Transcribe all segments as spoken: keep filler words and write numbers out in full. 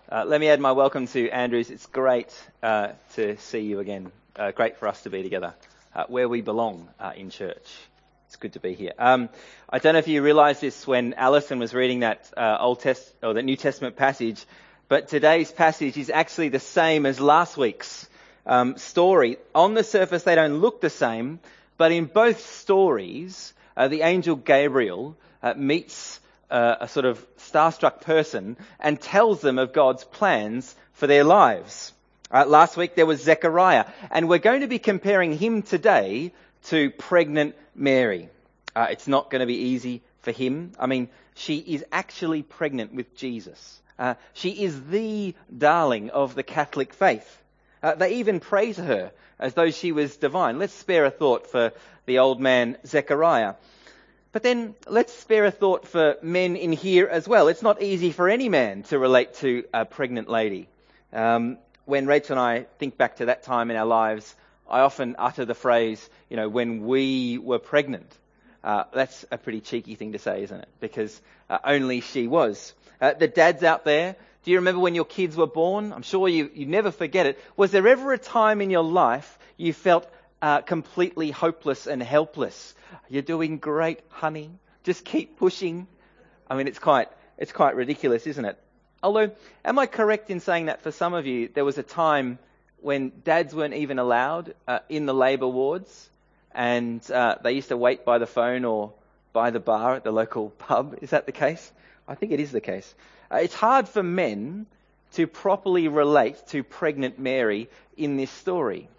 Uh, let me add my welcome to Andrews. It's great uh, to see you again. Uh, great for us to be together, uh, where we belong uh, in church. It's good to be here. Um, I don't know if you realised this when Alison was reading that uh, Old Test or the New Testament passage, but today's passage is actually the same as last week's um, story. On the surface, they don't look the same, but in both stories, uh, the angel Gabriel uh, meets Uh, a sort of starstruck person and tells them of God's plans for their lives. Uh, last week there was Zechariah, and we're going to be comparing him today to pregnant Mary. Uh, it's not going to be easy for him. I mean, she is actually pregnant with Jesus. Uh, she is the darling of the Catholic faith. Uh, they even praise her as though she was divine. Let's spare a thought for the old man Zechariah. But then let's spare a thought for men in here as well. It's not easy for any man to relate to a pregnant lady. Um, when Rachel and I think back to that time in our lives, I often utter the phrase, you know, when we were pregnant. Uh, that's a pretty cheeky thing to say, isn't it? Because uh, only she was. Uh, the dads out there, do you remember when your kids were born? I'm sure you, you never forget it. Was there ever a time in your life you felt uh, completely hopeless and helpless? You're doing great, honey. Just keep pushing. I mean, it's quite it's quite ridiculous, isn't it? Although, am I correct in saying that for some of you, there was a time when dads weren't even allowed uh, in the labour wards, and uh, they used to wait by the phone or by the bar at the local pub? Is that the case? I think it is the case. Uh, it's hard for men to properly relate to pregnant Mary in this story.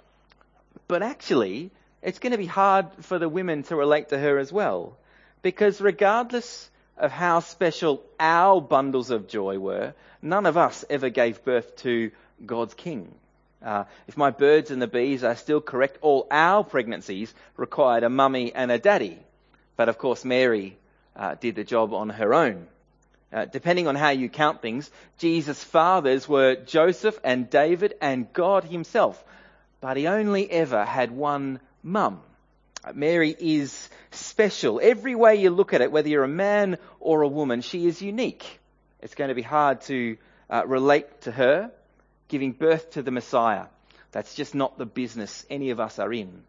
But actually, it's going to be hard for the women to relate to her as well. Because regardless of how special our bundles of joy were, none of us ever gave birth to God's King. Uh, if my birds and the bees are still correct, all our pregnancies required a mummy and a daddy. But of course, Mary uh, did the job on her own. Uh, depending on how you count things, Jesus' fathers were Joseph and David and God himself. But he only ever had one mum. Mary is special. Every way you look at it, whether you're a man or a woman, she is unique. It's going to be hard to uh, relate to her giving birth to the Messiah. That's just not the business any of us are in.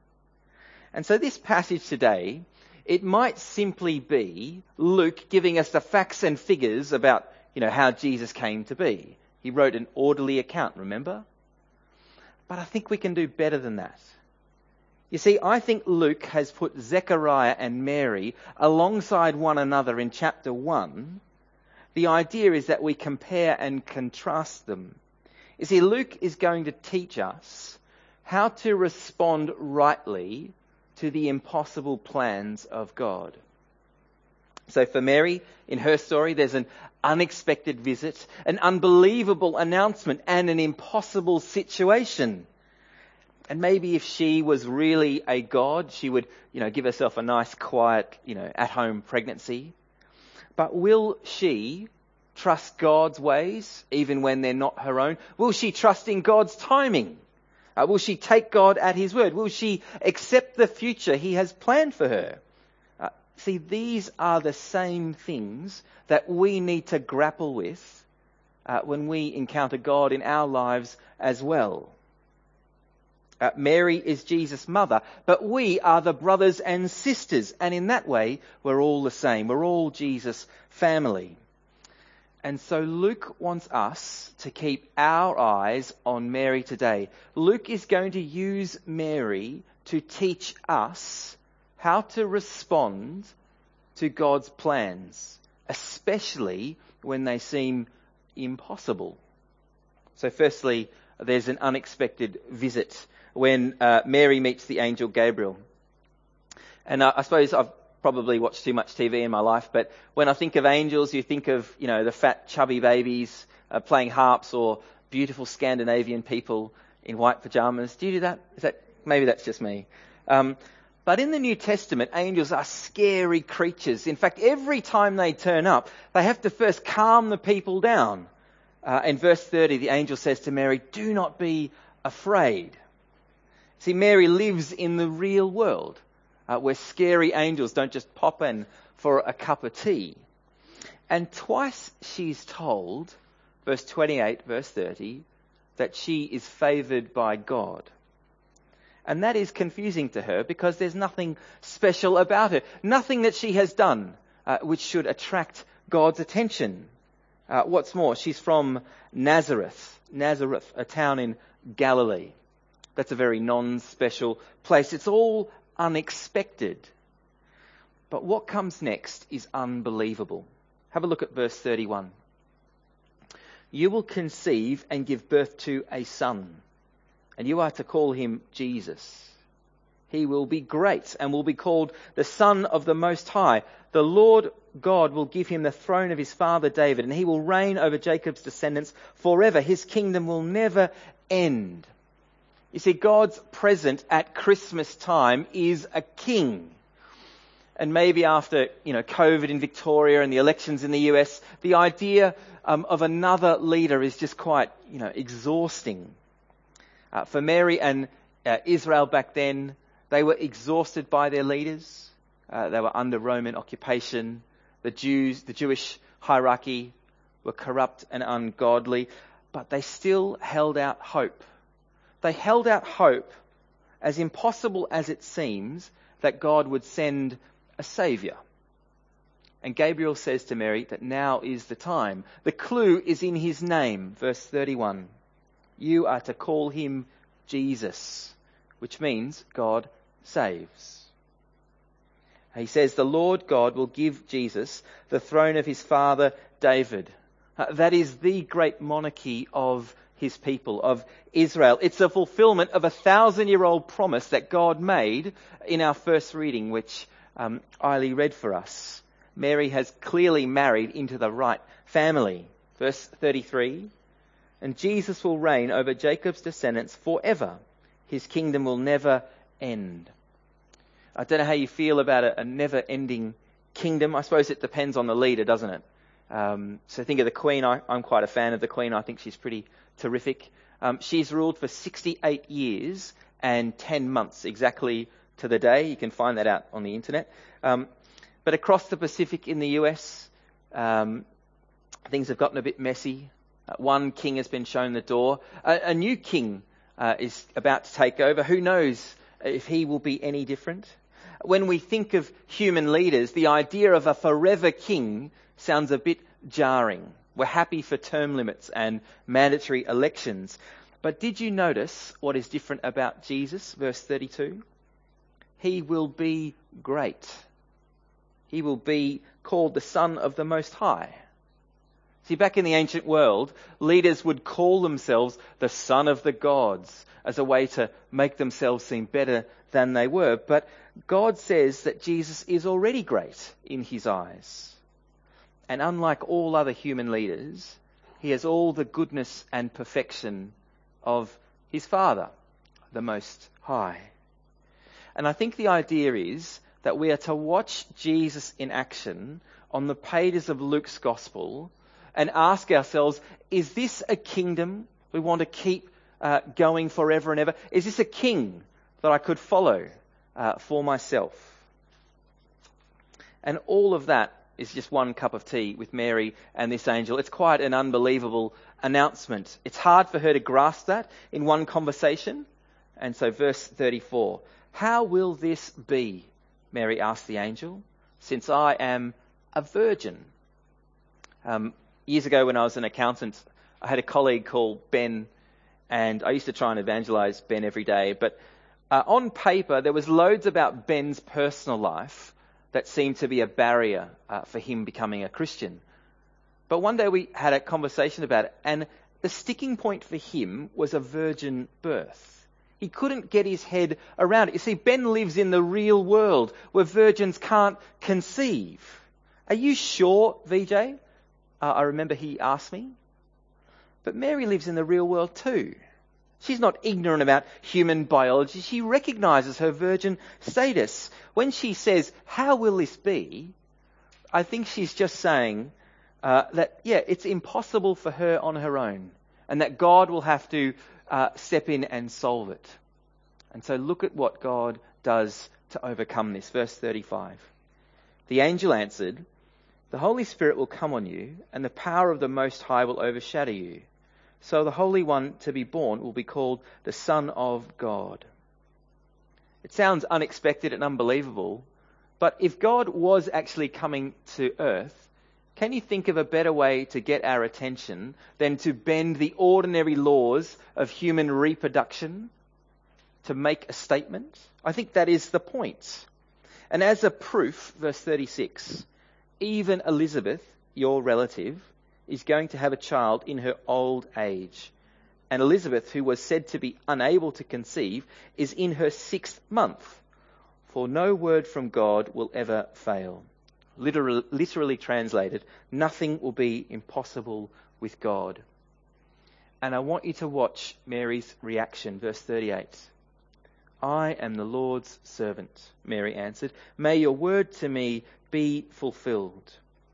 And so this passage today, it might simply be Luke giving us the facts and figures about, you know, how Jesus came to be. He wrote an orderly account, remember? But I think we can do better than that. You see, I think Luke has put Zechariah and Mary alongside one another in chapter one. The idea is that we compare and contrast them. You see, Luke is going to teach us how to respond rightly to the impossible plans of God. So for Mary, in her story, there's an unexpected visit, an unbelievable announcement, and an impossible situation. And maybe if she was really a god, she would, you know, give herself a nice, quiet, you know, at-home pregnancy. But will she trust God's ways, even when they're not her own? Will she trust in God's timing? Uh, will she take God at his word? Will she accept the future he has planned for her? Uh, see, these are the same things that we need to grapple with uh, when we encounter God in our lives as well. Uh, Mary is Jesus' mother, but we are the brothers and sisters, and in that way, we're all the same. We're all Jesus' family. And so Luke wants us to keep our eyes on Mary today. Luke is going to use Mary to teach us how to respond to God's plans, especially when they seem impossible. So firstly, there's an unexpected visit when uh, Mary meets the angel Gabriel. And uh, I suppose I've probably watched too much T V in my life, but when I think of angels, you think of, you know, the fat, chubby babies uh, playing harps, or beautiful Scandinavian people in white pajamas. Do you do that? Is that maybe that's just me? Um, but in the New Testament, angels are scary creatures. In fact, every time they turn up, they have to first calm the people down. Uh, in verse thirty, the angel says to Mary, "Do not be afraid." See, Mary lives in the real world, uh, where scary angels don't just pop in for a cup of tea. And twice she's told, verse twenty-eight, verse thirty, that she is favoured by God. And that is confusing to her because there's nothing special about her, nothing that she has done uh, which should attract God's attention. Uh, what's more, she's from Nazareth, Nazareth, a town in Galilee. That's a very non-special place. It's all unexpected. But what comes next is unbelievable. Have a look at verse thirty-one. You will conceive and give birth to a son, and you are to call him Jesus. He will be great and will be called the Son of the Most High. The Lord God will give him the throne of his father David, and he will reign over Jacob's descendants forever. His kingdom will never end. You see, God's present at Christmas time is a king. And maybe after, you know, COVID in Victoria and the elections in the U S, the idea um, of another leader is just quite, you know, exhausting. Uh, for Mary and uh, Israel back then, they were exhausted by their leaders. Uh, they were under Roman occupation. The Jews, the Jewish hierarchy were corrupt and ungodly, but they still held out hope. They held out hope, as impossible as it seems, that God would send a saviour. And Gabriel says to Mary that now is the time. The clue is in his name, verse thirty-one. You are to call him Jesus, which means God saves. He says the Lord God will give Jesus the throne of his father David. Uh, that is the great monarchy of his people, of Israel. It's a fulfillment of a thousand-year-old promise that God made in our first reading, which um, Eiley read for us. Mary has clearly married into the right family. Verse thirty-three, and Jesus will reign over Jacob's descendants forever. His kingdom will never end. I don't know how you feel about a, a never-ending kingdom. I suppose it depends on the leader, doesn't it? Um, so think of the Queen. I, I'm quite a fan of the Queen. I think she's pretty terrific. Um, she's ruled for sixty-eight years and ten months, exactly to the day. You can find that out on the internet. Um, but across the Pacific in the U S, um, things have gotten a bit messy. Uh, one king has been shown the door. A, a new king uh, is about to take over. Who knows if he will be any different? When we think of human leaders, the idea of a forever king sounds a bit jarring. We're happy for term limits and mandatory elections. But did you notice what is different about Jesus? Verse thirty-two. He will be great. He will be called the Son of the Most High. See, back in the ancient world, leaders would call themselves the Son of the Gods as a way to make themselves seem better than they were. But God says that Jesus is already great in his eyes. And unlike all other human leaders, he has all the goodness and perfection of his Father, the Most High. And I think the idea is that we are to watch Jesus in action on the pages of Luke's Gospel and ask ourselves, is this a kingdom we want to keep uh, going forever and ever? Is this a king that I could follow uh, for myself? And all of that is just one cup of tea with Mary and this angel. It's quite an unbelievable announcement. It's hard for her to grasp that in one conversation. And so verse thirty-four, how will this be, Mary asked the angel, since I am a virgin? Um, years ago when I was an accountant, I had a colleague called Ben, and I used to try and evangelize Ben every day. But uh, on paper, there was loads about Ben's personal life that seemed to be a barrier uh, for him becoming a Christian. But one day we had a conversation about it, and the sticking point for him was a virgin birth. He couldn't get his head around it. You see, Ben lives in the real world where virgins can't conceive. Are you sure, V J? Uh, I remember he asked me. But Mary lives in the real world too. She's not ignorant about human biology. She recognises her virgin status. When she says, how will this be? I think she's just saying uh, that, yeah, it's impossible for her on her own, and that God will have to uh, step in and solve it. And so look at what God does to overcome this. Verse thirty-five. The angel answered, The Holy Spirit will come on you, and the power of the Most High will overshadow you. So the Holy One to be born will be called the Son of God. It sounds unexpected and unbelievable, but if God was actually coming to earth, can you think of a better way to get our attention than to bend the ordinary laws of human reproduction to make a statement? I think that is the point. And as a proof, verse thirty-six, even Elizabeth, your relative, is going to have a child in her old age. And Elizabeth, who was said to be unable to conceive, is in her sixth month. For no word from God will ever fail. Literally, literally translated, nothing will be impossible with God. And I want you to watch Mary's reaction, verse thirty-eight. I am the Lord's servant, Mary answered. May your word to me be fulfilled.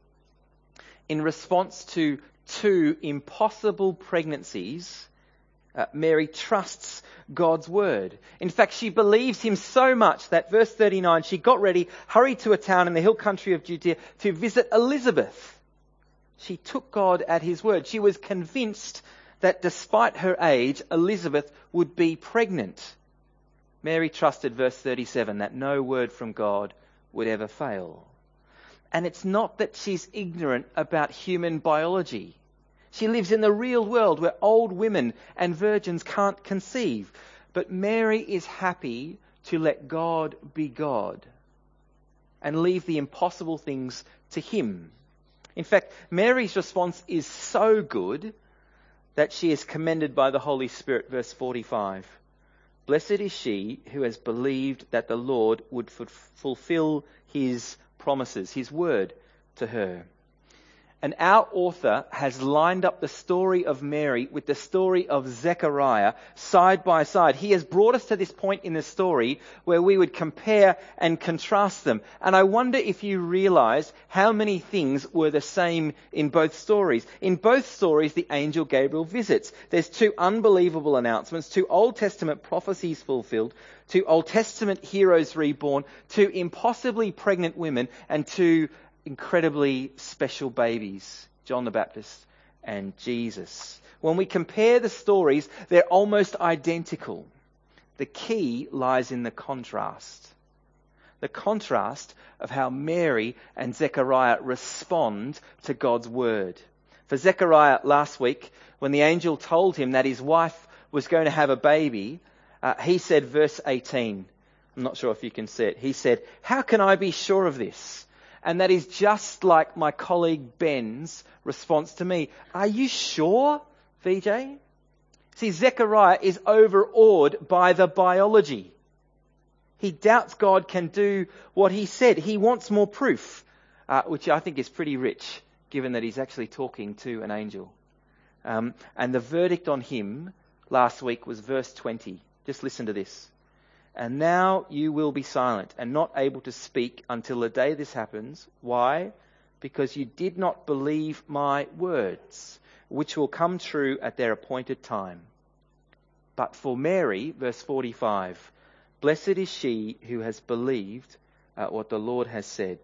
In response to two impossible pregnancies, uh, Mary trusts God's word. In fact, she believes him so much that verse thirty-nine, she got ready, hurried to a town in the hill country of Judea to visit Elizabeth. She took God at his word. She was convinced that despite her age, Elizabeth would be pregnant. Mary trusted, verse thirty-seven, that no word from God would ever fail. And it's not that she's ignorant about human biology. She lives in the real world where old women and virgins can't conceive. But Mary is happy to let God be God and leave the impossible things to him. In fact, Mary's response is so good that she is commended by the Holy Spirit, verse forty-five. Blessed is she who has believed that the Lord would f- fulfill his promises, his word to her. And our author has lined up the story of Mary with the story of Zechariah side by side. He has brought us to this point in the story where we would compare and contrast them. And I wonder if you realize how many things were the same in both stories. In both stories, the angel Gabriel visits. There's two unbelievable announcements, two Old Testament prophecies fulfilled, two Old Testament heroes reborn, two impossibly pregnant women, and two incredibly special babies, John the Baptist and Jesus. When we compare the stories, they're almost identical. The key lies in the contrast. The contrast of how Mary and Zechariah respond to God's word. For Zechariah last week, when the angel told him that his wife was going to have a baby, uh, he said, verse eighteen, I'm not sure if you can see it, he said, "How can I be sure of this?" And that is just like my colleague Ben's response to me. Are you sure, V J? See, Zechariah is overawed by the biology. He doubts God can do what he said. He wants more proof, uh, which I think is pretty rich, given that he's actually talking to an angel. Um, and the verdict on him last week was verse twenty. Just listen to this. And now you will be silent and not able to speak until the day this happens. Why? Because you did not believe my words, which will come true at their appointed time. But for Mary, verse forty-five, blessed is she who has believed uh, what the Lord has said.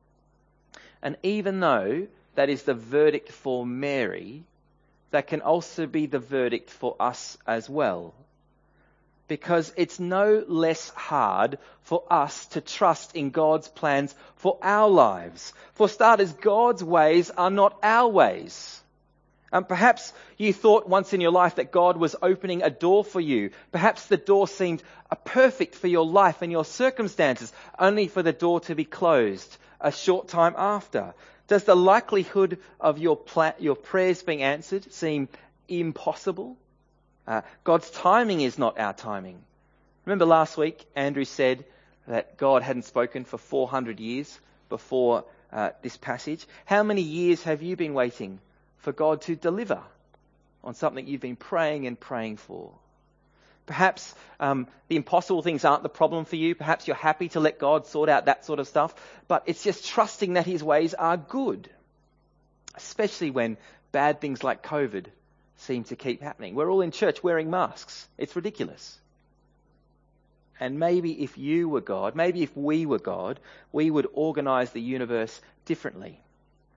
And even though that is the verdict for Mary, that can also be the verdict for us as well. Because it's no less hard for us to trust in God's plans for our lives. For starters, God's ways are not our ways. Um, perhaps you thought once in your life that God was opening a door for you. Perhaps the door seemed uh, perfect for your life and your circumstances, only for the door to be closed a short time after. Does the likelihood of your pla- your prayers being answered seem impossible? Uh, God's timing is not our timing. Remember last week, Andrew said that God hadn't spoken for four hundred years before uh, this passage. How many years have you been waiting for God to deliver on something you've been praying and praying for? Perhaps um, the impossible things aren't the problem for you. Perhaps you're happy to let God sort out that sort of stuff. But it's just trusting that his ways are good, especially when bad things like COVID seem to keep happening. We're all in church wearing masks. It's ridiculous. And maybe if you were God, maybe if we were God, we would organise the universe differently.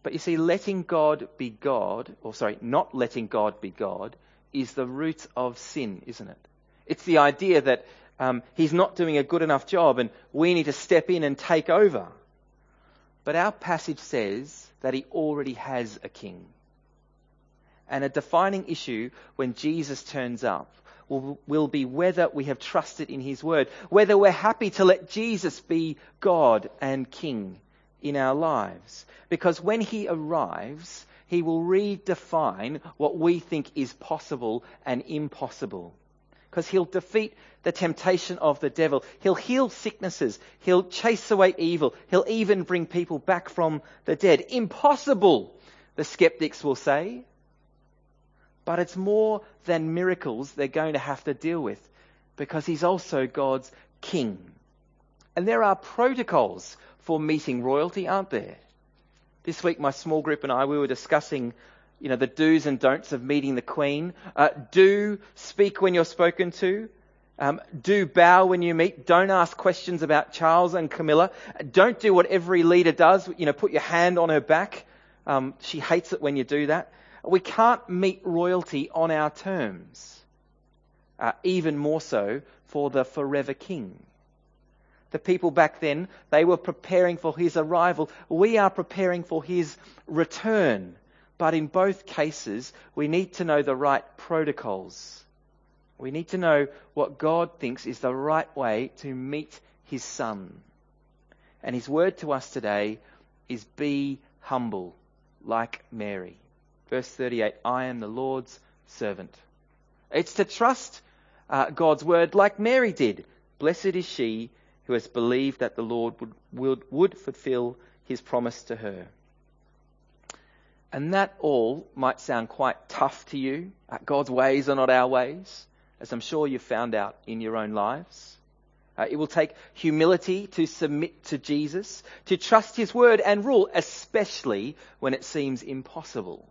But you see, letting God be God, or sorry, not letting God be God, is the root of sin, isn't it? It's the idea that um, he's not doing a good enough job and we need to step in and take over. But our passage says that he already has a king. And a defining issue when Jesus turns up will, will be whether we have trusted in his word, whether we're happy to let Jesus be God and king in our lives. Because when he arrives, he will redefine what we think is possible and impossible. Because he'll defeat the temptation of the devil. He'll heal sicknesses. He'll chase away evil. He'll even bring people back from the dead. Impossible, the skeptics will say. But it's more than miracles they're going to have to deal with, because he's also God's king. And there are protocols for meeting royalty, aren't there? This week, my small group and I, we were discussing, you know, the do's and don'ts of meeting the Queen. Uh, do speak when you're spoken to. Um, do bow when you meet. Don't ask questions about Charles and Camilla. Don't do what every leader does. You know, put your hand on her back. Um, she hates it when you do that. We can't meet royalty on our terms. Uh, even more so for the forever King. The people back then, they were preparing for his arrival. We are preparing for his return. But in both cases, we need to know the right protocols. We need to know what God thinks is the right way to meet his Son. And his word to us today is be humble, like Mary. Verse thirty-eight, I am the Lord's servant. It's to trust uh, God's word like Mary did. Blessed is she who has believed that the Lord would, would, would fulfill his promise to her. And that all might sound quite tough to you. Uh, God's ways are not our ways, as I'm sure you've found out in your own lives. Uh, it will take humility to submit to Jesus, to trust his word and rule, especially when it seems impossible.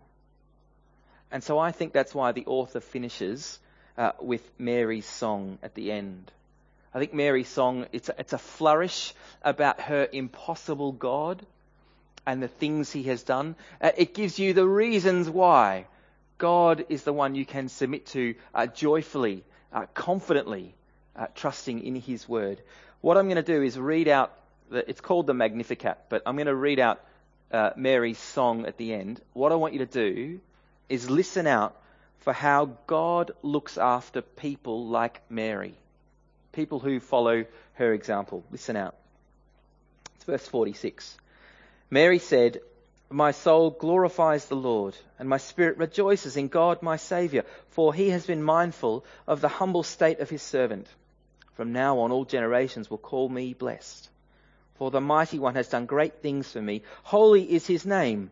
And so I think that's why the author finishes uh, with Mary's song at the end. I think Mary's song, it's a, it's a flourish about her impossible God and the things he has done. Uh, it gives you the reasons why God is the one you can submit to uh, joyfully, uh, confidently, uh, trusting in his word. What I'm going to do is read out, the, it's called the Magnificat, but I'm going to read out uh, Mary's song at the end. What I want you to do is listen out for how God looks after people like Mary. People who follow her example. Listen out. It's verse forty-six. Mary said, my soul glorifies the Lord, and my spirit rejoices in God my Saviour, for he has been mindful of the humble state of his servant. From now on all generations will call me blessed. For the Mighty One has done great things for me. Holy is his name.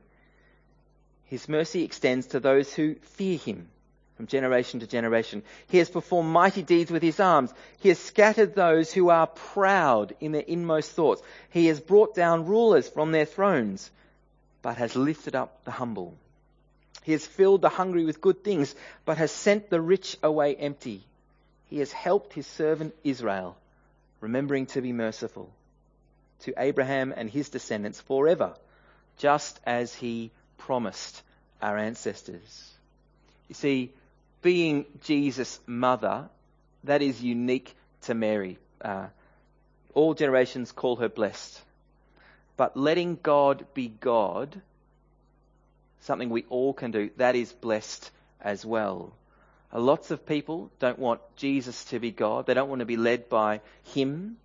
His mercy extends to those who fear him from generation to generation. He has performed mighty deeds with his arms. He has scattered those who are proud in their inmost thoughts. He has brought down rulers from their thrones, but has lifted up the humble. He has filled the hungry with good things, but has sent the rich away empty. He has helped his servant Israel, remembering to be merciful to Abraham and his descendants forever, just as he promised our ancestors. You see, being Jesus' mother, that is unique to Mary. Uh, all generations call her blessed. But letting God be God, something we all can do, that is blessed as well. Uh, lots of people don't want Jesus to be God. They don't want to be led by him.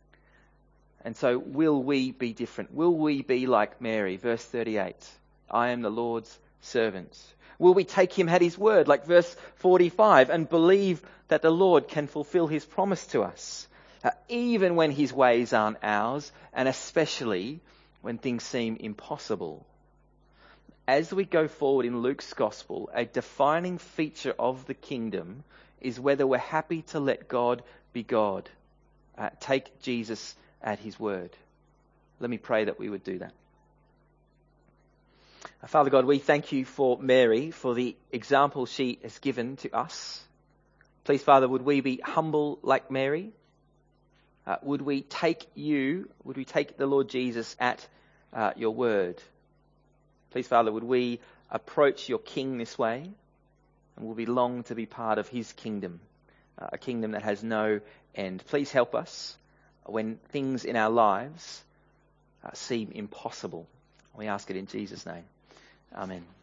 And so will we be different? Will we be like Mary? Verse thirty-eight. I am the Lord's servant. Will we take him at his word, like verse forty-five, and believe that the Lord can fulfill his promise to us, uh, even when his ways aren't ours, and especially when things seem impossible? As we go forward in Luke's gospel, a defining feature of the kingdom is whether we're happy to let God be God, uh, take Jesus at his word. Let me pray that we would do that. Father God, we thank you for Mary, for the example she has given to us. Please, Father, would we be humble like Mary? Uh, would we take you, would we take the Lord Jesus at uh, your word? Please, Father, would we approach your King this way, and will we long to be part of his kingdom, uh, a kingdom that has no end. Please help us when things in our lives uh, seem impossible. We ask it in Jesus' name. Amen.